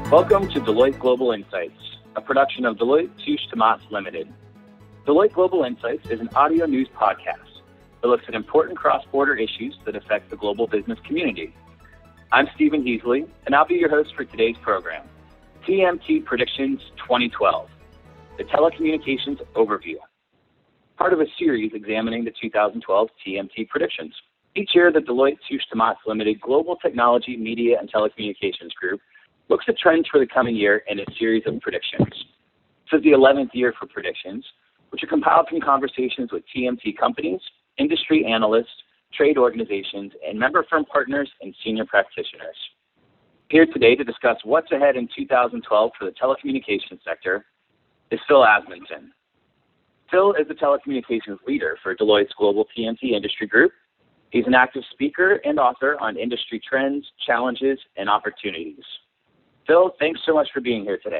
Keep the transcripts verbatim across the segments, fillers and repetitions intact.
Welcome to Deloitte Global Insights, a production of Deloitte Touche Tomas Limited. Deloitte Global Insights is an audio news podcast that looks at important cross-border issues that affect the global business community. I'm Stephen Heasley, and I'll be your host for today's program, T M T Predictions twenty twelve, the Telecommunications Overview, part of a series examining the two thousand twelve T M T predictions. Each year, the Deloitte Touche Tomas Limited Global Technology, Media, and Telecommunications Group looks at trends for the coming year in a series of predictions. This is the eleventh year for predictions, which are compiled from conversations with T M T companies, industry analysts, trade organizations, and member firm partners and senior practitioners. Here today to discuss what's ahead in two thousand twelve for the telecommunications sector is Phil Asmundson. Phil is the telecommunications leader for Deloitte's Global T M T Industry Group. He's an active speaker and author on industry trends, challenges, and opportunities. Phil, thanks so much for being here today.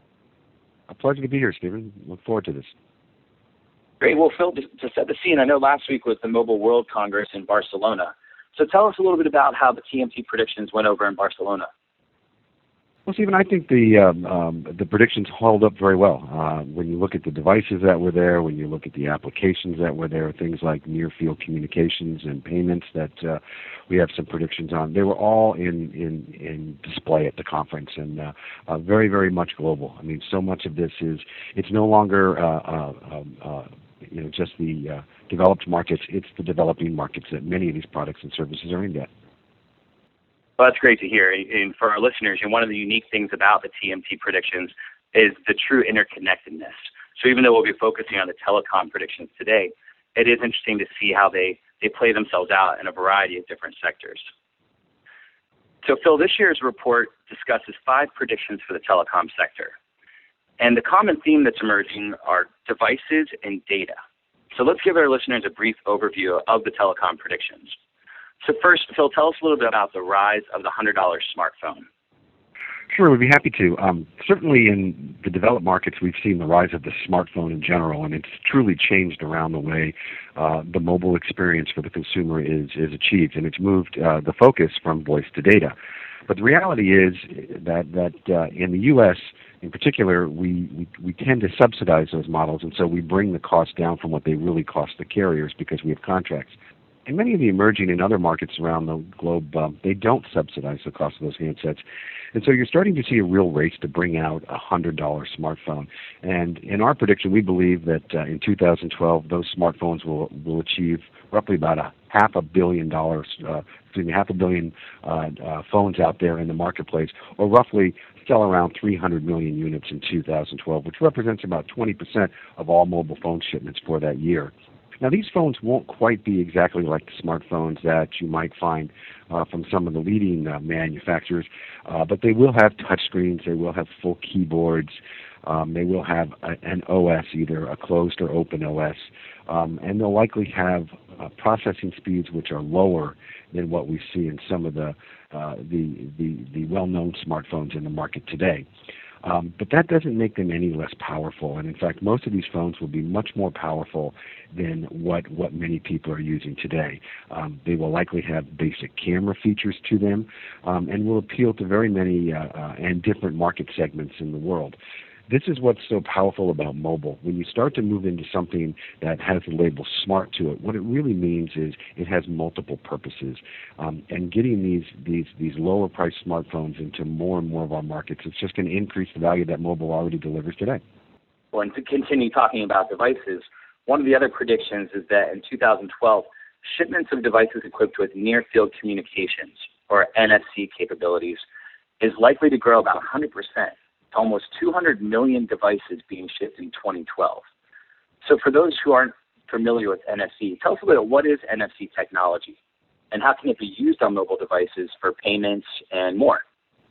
A pleasure to be here, Stephen. Look forward to this. Great. Well, Phil, to, to set the scene, I know last week was the Mobile World Congress in Barcelona. So tell us a little bit about how the T M T predictions went over in Barcelona. Well, Stephen, I think the um, um, the predictions held up very well. Uh, when you look at the devices that were there, when you look at the applications that were there, things like near-field communications and payments that uh, we have some predictions on, they were all in, in, in display at the conference and uh, uh, very, very much global. I mean, so much of this is, it's no longer uh, uh, um, uh, you know, just the uh, developed markets, it's the developing markets that many of these products and services are aimed at. Well, that's great to hear. And for our listeners, you know, one of the unique things about the T M T predictions is the true interconnectedness. So even though we'll be focusing on the telecom predictions today, it is interesting to see how they, they play themselves out in a variety of different sectors. So Phil, this year's report discusses five predictions for the telecom sector. And the common theme that's emerging are devices and data. So let's give our listeners a brief overview of the telecom predictions. So first, Phil, tell us a little bit about the rise of the one hundred dollar smartphone. Sure, we'd be happy to. Um, certainly in the developed markets, we've seen the rise of the smartphone in general, and it's truly changed around the way uh, the mobile experience for the consumer is, is achieved, and it's moved uh, the focus from voice to data. But the reality is that, that uh, in the U S, in particular, we, we, we tend to subsidize those models, and so we bring the cost down from what they really cost the carriers because we have contracts. And many of the emerging in other markets around the globe, um, they don't subsidize the cost of those handsets. And so you're starting to see a real race to bring out a one hundred dollar smartphone. And in our prediction, we believe that uh, in two thousand twelve, those smartphones will, will achieve roughly about a half a billion dollars, uh, excuse me, half a billion uh, uh, phones out there in the marketplace, or roughly sell around three hundred million units in two thousand twelve, which represents about twenty percent of all mobile phone shipments for that year. Now, these phones won't quite be exactly like the smartphones that you might find uh, from some of the leading uh, manufacturers, uh, but they will have touchscreens, they will have full keyboards, um, they will have a, an O S, either a closed or open O S, um, and they'll likely have uh, processing speeds which are lower than what we see in some of the, uh, the, the, the well-known smartphones in the market today. Um, but that doesn't make them any less powerful. And in fact, most of these phones will be much more powerful than what, what many people are using today. Um, they will likely have basic camera features to them um, and will appeal to very many uh, uh, and different market segments in the world. This is what's so powerful about mobile. When you start to move into something that has the label smart to it, what it really means is it has multiple purposes. Um, and getting these, these, these lower priced smartphones into more and more of our markets, it's just going to increase the value that mobile already delivers today. Well, and to continue talking about devices, one of the other predictions is that in two thousand twelve, shipments of devices equipped with near-field communications, or N F C capabilities, is likely to grow about one hundred percent. To almost two hundred million devices being shipped in twenty twelve. So for those who aren't familiar with N F C, tell us a little bit, what is N F C technology and how can it be used on mobile devices for payments and more?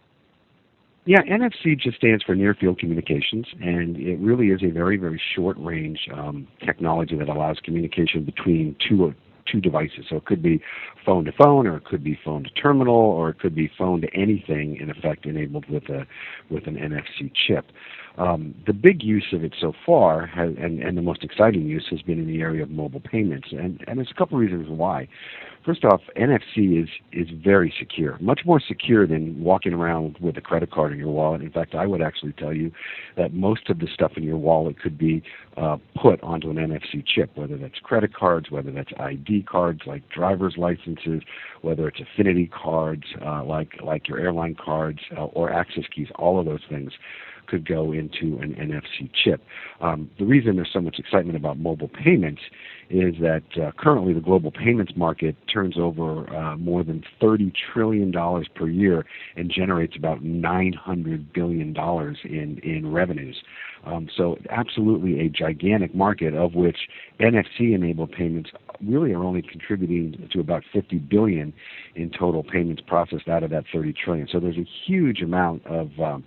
Yeah, N F C just stands for Near Field Communications, and it really is a very, very short-range um, technology that allows communication between two two devices. So it could be phone to phone, or it could be phone to terminal, or it could be phone to anything, in effect, enabled with a with an N F C chip. Um, the big use of it so far, has, and, and the most exciting use, has been in the area of mobile payments. And, and there's a couple of reasons why. First off, N F C is, is very secure, much more secure than walking around with a credit card in your wallet. In fact, I would actually tell you that most of the stuff in your wallet could be uh, put onto an N F C chip, whether that's credit cards, whether that's I D cards like driver's licenses, whether it's affinity cards uh, like, like your airline cards uh, or access keys. All of those things could go into an N F C chip. Um, the reason there's so much excitement about mobile payments is that uh, currently the global payments market turns over uh, more than thirty trillion dollars per year and generates about nine hundred billion dollars in, in revenues. Um, so absolutely a gigantic market, of which N F C-enabled payments really are only contributing to about fifty billion dollars in total payments processed out of that thirty trillion dollars. So there's a huge amount of um,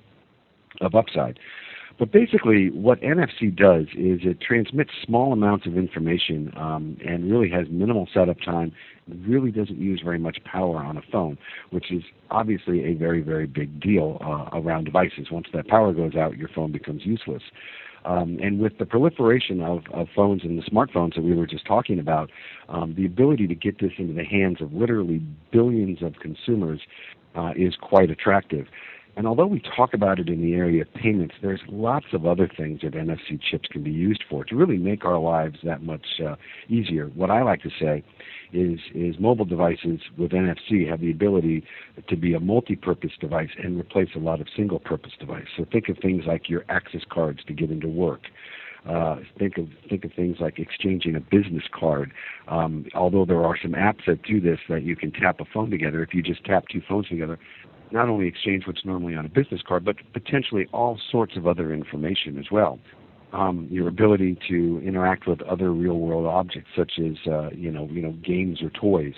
of upside. But basically what N F C does is it transmits small amounts of information um, and really has minimal setup time, really doesn't use very much power on a phone, which is obviously a very, very big deal uh, around devices. Once that power goes out, your phone becomes useless. Um, and with the proliferation of, of phones and the smartphones that we were just talking about, um, the ability to get this into the hands of literally billions of consumers uh, is quite attractive. And although we talk about it in the area of payments, there's lots of other things that N F C chips can be used for to really make our lives that much uh, easier. What I like to say is, is mobile devices with N F C have the ability to be a multi-purpose device and replace a lot of single-purpose devices. So think of things like your access cards to get into work. Uh, think of think of things like exchanging a business card. Um, although there are some apps that do this, that you can tap a phone together. If you just tap two phones together, not only exchange what's normally on a business card, but potentially all sorts of other information as well. Um, your ability to interact with other real-world objects, such as uh, you know, you know, games or toys,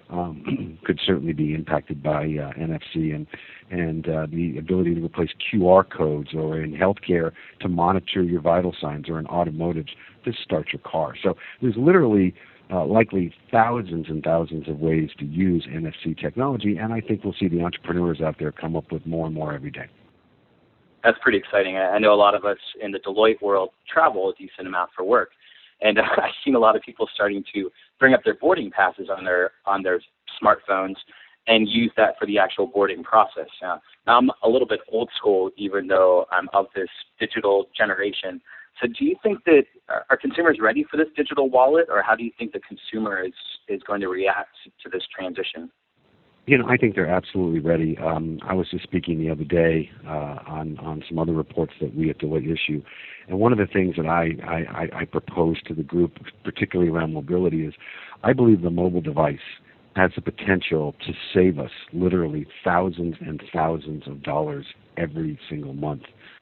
um, could certainly be impacted by uh, N F C, and and uh, the ability to replace Q R codes, or in healthcare to monitor your vital signs, or in automotive to start your car. So there's literally Uh, likely thousands and thousands of ways to use N F C technology, and I think we'll see the entrepreneurs out there come up with more and more every day. That's pretty exciting. I know a lot of us in the Deloitte world travel a decent amount for work, and uh, I've seen a lot of people starting to bring up their boarding passes on their on their smartphones and use that for the actual boarding process. Uh, now, I'm a little bit old school, even though I'm of this digital generation. So do you think that, are consumers ready for this digital wallet, or how do you think the consumer is, is going to react to this transition? You know, I think they're absolutely ready. Um, I was just speaking the other day uh, on, on some other reports that we at Deloitte issue, and one of the things that I, I, I propose to the group, particularly around mobility, is I believe the mobile device has the potential to save us literally thousands and thousands of dollars every single month.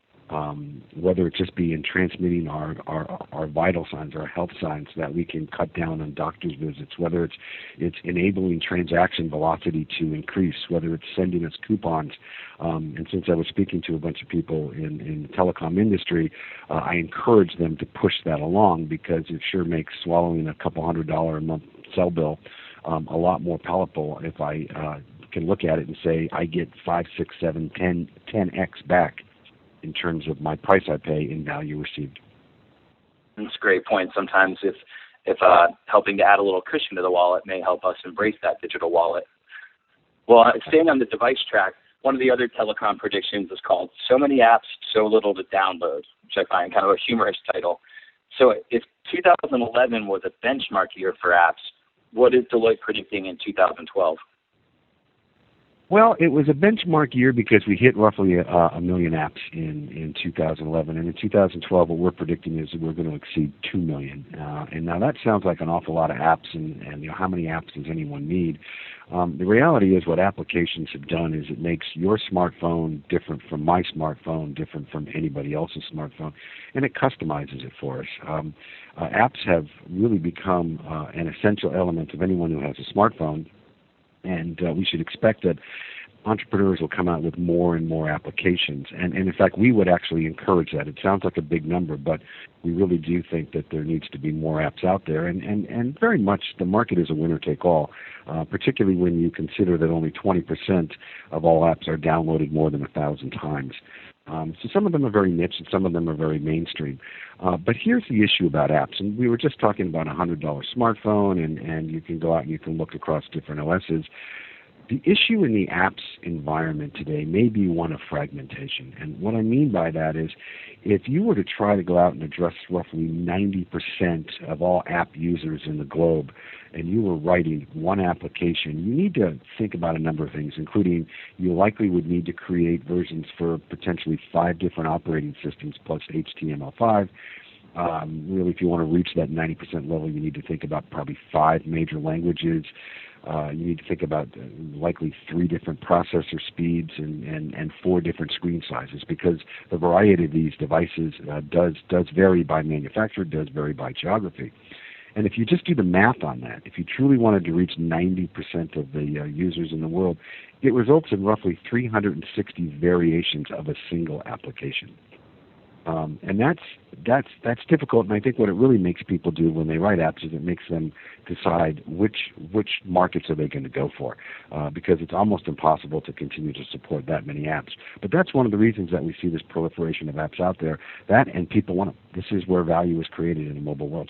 Um, whether it just be in transmitting our, our, our vital signs, our health signs, that we can cut down on doctor's visits, whether it's it's enabling transaction velocity to increase, whether it's sending us coupons. Um, and since I was speaking to a bunch of people in, in the telecom industry, uh, I encourage them to push that along, because it sure makes swallowing a couple hundred dollar a month cell bill um, a lot more palatable if I uh, can look at it and say I get five, six, seven, ten, ten x back in terms of my price I pay in value received. That's a great point. Sometimes if if uh, helping to add a little cushion to the wallet may help us embrace that digital wallet. Well, staying on the device track, one of the other telecom predictions is called "So Many Apps, So Little to Download," which I find kind of a humorous title. So if two thousand eleven was a benchmark year for apps, what is Deloitte predicting in two thousand twelve? Well, it was a benchmark year because we hit roughly a, a million apps in, in two thousand eleven. And in two thousand twelve, what we're predicting is that we're going to exceed two million. Uh, and now that sounds like an awful lot of apps, and, and you know, how many apps does anyone need? Um, the reality is what applications have done is it makes your smartphone different from my smartphone, different from anybody else's smartphone, and it customizes it for us. Um, uh, apps have really become uh, an essential element of anyone who has a smartphone. And uh, we should expect that entrepreneurs will come out with more and more applications. And, and in fact, we would actually encourage that. It sounds like a big number, but we really do think that there needs to be more apps out there. And, and, and very much the market is a winner-take-all, uh, particularly when you consider that only twenty percent of all apps are downloaded more than a thousand times. Um, so some of them are very niche and some of them are very mainstream. Uh, but here's the issue about apps. And we were just talking about a one hundred dollar smartphone, and, and you can go out and you can look across different O Ss. The issue in the apps environment today may be one of fragmentation. And what I mean by that is if you were to try to go out and address roughly ninety percent of all app users in the globe, and you were writing one application, you need to think about a number of things, including you likely would need to create versions for potentially five different operating systems plus H T M L five. Um, really, if you want to reach that ninety percent level, you need to think about probably five major languages. Uh, you need to think about uh, likely three different processor speeds and, and, and four different screen sizes, because the variety of these devices uh, does does vary by manufacturer, does vary by geography. And if you just do the math on that, if you truly wanted to reach ninety percent of the uh, users in the world, it results in roughly three hundred sixty variations of a single application. Um, and that's that's that's difficult, and I think what it really makes people do when they write apps is it makes them decide which which markets are they going to go for, uh, because it's almost impossible to continue to support that many apps. But that's one of the reasons that we see this proliferation of apps out there. That and people want them. This is where value is created in the mobile world.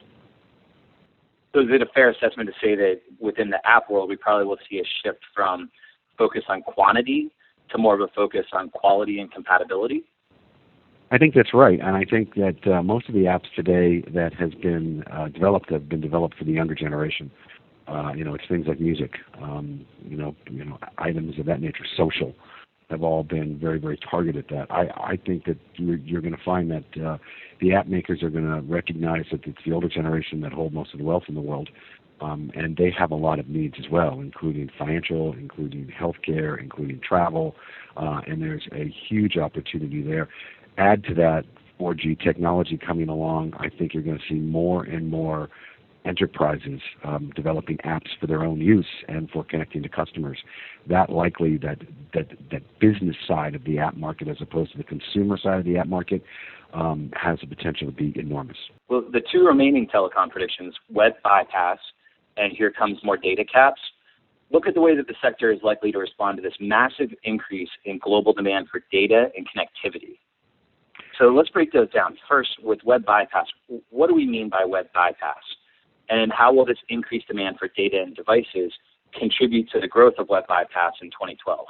So is it a fair assessment to say that within the app world, we probably will see a shift from focus on quantity to more of a focus on quality and compatibility? I think that's right, and I think that uh, most of the apps today that has been uh, developed have been developed for the younger generation. Uh, you know, it's things like music, um, you know, you know, items of that nature, social, have all been very, very targeted at that. I, I think that you're, you're going to find that uh, the app makers are going to recognize that it's the older generation that hold most of the wealth in the world, um, and they have a lot of needs as well, including financial, including healthcare, including travel, uh, and there's a huge opportunity there. Add to that four G technology coming along, I think you're going to see more and more enterprises um, developing apps for their own use and for connecting to customers. That likely, that, that, that business side of the app market as opposed to the consumer side of the app market um, has the potential to be enormous. Well, the two remaining telecom predictions, web bypass and here comes more data caps, look at the way that the sector is likely to respond to this massive increase in global demand for data and connectivity. So let's break those down. First, with web bypass, what do we mean by web bypass? And how will this increased demand for data and devices contribute to the growth of web bypass in twenty twelve?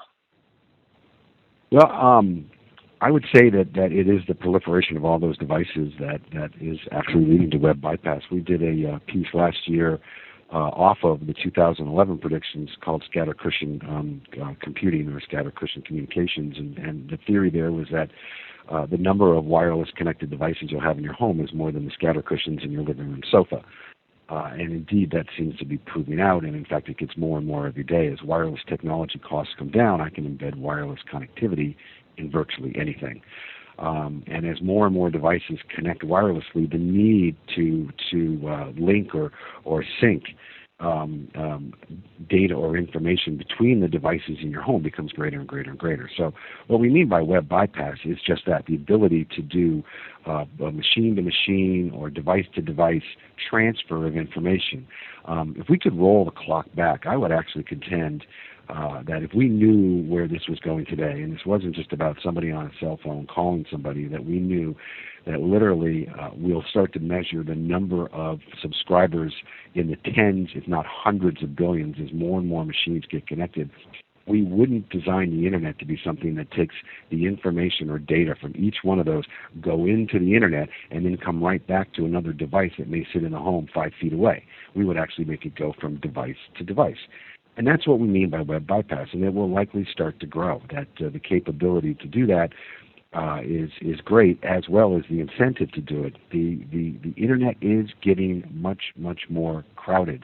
Well, um, I would say that, that it is the proliferation of all those devices that, that is actually leading to web bypass. We did a uh, piece last year uh, off of the two thousand eleven predictions called scatter cushion um, uh, computing or scatter cushion communications, and, and the theory there was that Uh, the number of wireless connected devices you'll have in your home is more than the scatter cushions in your living room sofa. Uh, and indeed, that seems to be proving out, and in fact, it gets more and more every day. As wireless technology costs come down, I can embed wireless connectivity in virtually anything. Um, and as more and more devices connect wirelessly, the need to to uh, link or, or sync Um, um, data or information between the devices in your home becomes greater and greater and greater. So what we mean by web bypass is just that, the ability to do uh, a machine-to-machine or device-to-device transfer of information. Um, if we could roll the clock back, I would actually contend uh, that if we knew where this was going today, and this wasn't just about somebody on a cell phone calling somebody, that we knew that literally uh, we'll start to measure the number of subscribers in the tens, if not hundreds of billions, as more and more machines get connected. We wouldn't design the internet to be something that takes the information or data from each one of those, go into the internet, and then come right back to another device that may sit in the home five feet away. We would actually make it go from device to device. And that's what we mean by web bypass, and it will likely start to grow. That uh, the capability to do that uh, is is great, as well as the incentive to do it. The the, the internet is getting much much more crowded.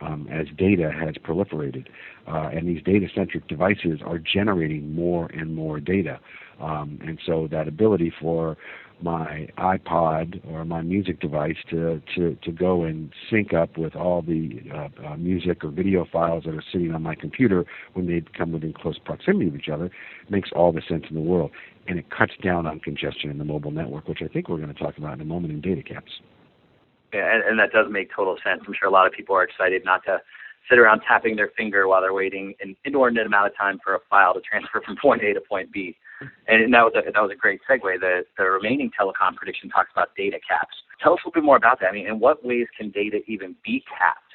um, as data has proliferated. Uh, and these data-centric devices are generating more and more data. Um, and so that ability for my iPod or my music device to, to, to go and sync up with all the uh, uh, music or video files that are sitting on my computer when they come within close proximity of each other makes all the sense in the world. And it cuts down on congestion in the mobile network, which I think we're going to talk about in a moment in data caps. Yeah, and, and that does make total sense. I'm sure a lot of people are excited not to sit around tapping their finger while they're waiting an inordinate amount of time for a file to transfer from point A to point B. And that was a, that was a great segue. The, the remaining telecom prediction talks about data caps. Tell us a little bit more about that. I mean, in what ways can data even be capped?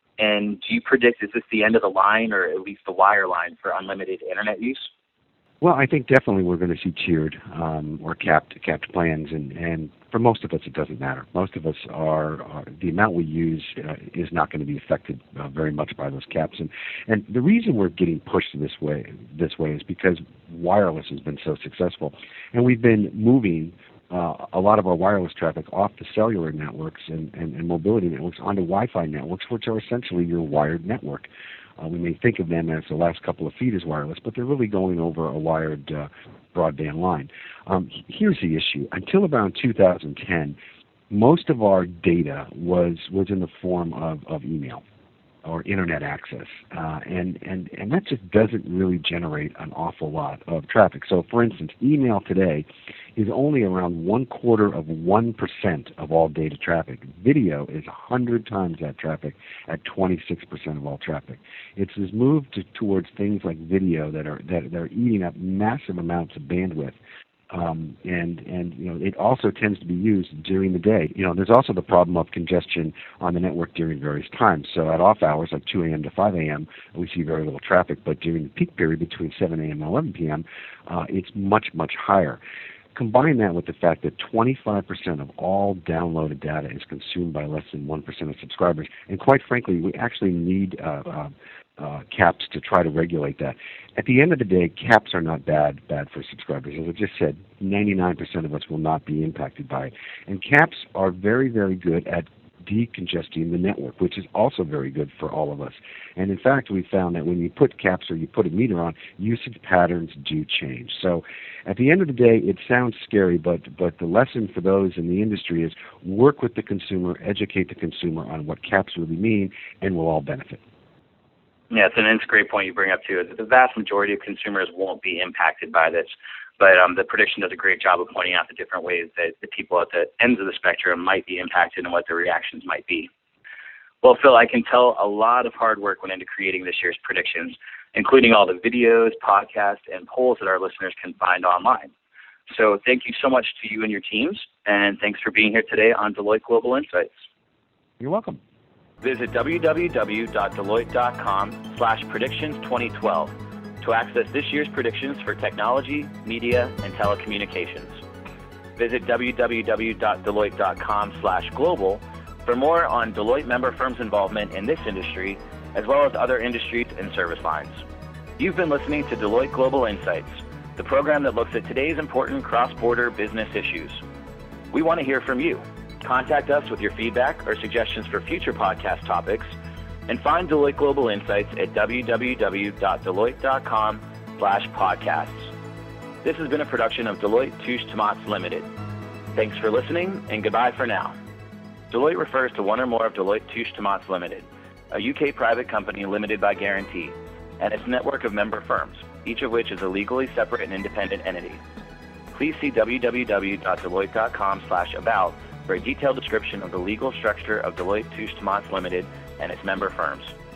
And do you predict, is this the end of the line or at least the wire line for unlimited internet use? Well, I think definitely we're going to see tiered um, or capped capped plans, and, and for most of us it doesn't matter. Most of us are, are the amount we use uh, is not going to be affected uh, very much by those caps, and and the reason we're getting pushed this way this way is because wireless has been so successful, and we've been moving uh, a lot of our wireless traffic off the cellular networks and, and, and mobility networks onto Wi-Fi networks, which are essentially your wired network. Uh, we may think of them as the last couple of feet as wireless, but they're really going over a wired uh, broadband line. Um, here's the issue. Until around two thousand ten, most of our data was was in the form of, of email or internet access, uh, and, and, and that just doesn't really generate an awful lot of traffic. So, for instance, email today is only around one quarter of one percent of all data traffic. Video is one hundred times that traffic at twenty-six percent of all traffic. It's this move to, towards things like video that are that, that are eating up massive amounts of bandwidth. Um, and, and, you know, it also tends to be used during the day. You know, there's also the problem of congestion on the network during various times. So at off hours, like two a.m. to five a.m., we see very little traffic. But during the peak period between seven a.m. and eleven p.m., uh, it's much, much higher. Combine that with the fact that twenty-five percent of all downloaded data is consumed by less than one percent of subscribers. And quite frankly, we actually need uh, uh, uh, caps to try to regulate that. At the end of the day, caps are not bad bad for subscribers. As I just said, ninety-nine percent of us will not be impacted by it. And caps are very, very good at decongesting the network, which is also very good for all of us. And in fact, we found that when you put caps or you put a meter on, usage patterns do change. So at the end of the day, it sounds scary, but, but the lesson for those in the industry is work with the consumer, educate the consumer on what caps really mean, and we'll all benefit. Yeah, it's an it's a great point you bring up, too. The vast majority of consumers won't be impacted by this. But um, the prediction does a great job of pointing out the different ways that the people at the ends of the spectrum might be impacted and what their reactions might be. Well, Phil, I can tell a lot of hard work went into creating this year's predictions, including all the videos, podcasts, and polls that our listeners can find online. So thank you so much to you and your teams, and thanks for being here today on Deloitte Global Insights. You're welcome. Visit w w w dot deloitte dot com slash predictions twenty twelve to access this year's predictions for technology, media, and telecommunications. Visit w w w dot deloitte dot com slash global for more on Deloitte member firms' involvement in this industry, as well as other industries and service lines. You've been listening to Deloitte Global Insights, the program that looks at today's important cross-border business issues. We want to hear from you. Contact us with your feedback or suggestions for future podcast topics, and find Deloitte Global Insights at w w w dot deloitte dot com slash podcasts. This has been a production of Deloitte Touche Tomates Limited. Thanks for listening, and goodbye for now. Deloitte refers to one or more of Deloitte Touche Tomates Limited, a U K private company limited by guarantee, and its network of member firms, each of which is a legally separate and independent entity. Please see w w w dot deloitte dot com slash about for a detailed description of the legal structure of Deloitte Touche Tomates Limited and its member firms.